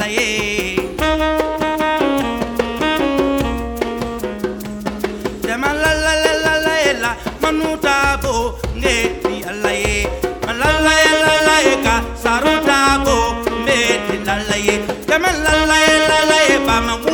ye Jama la la la la la la manuta bo ngeti alla ye la la la ka saruta bo ngeti la ye Jama la la la ba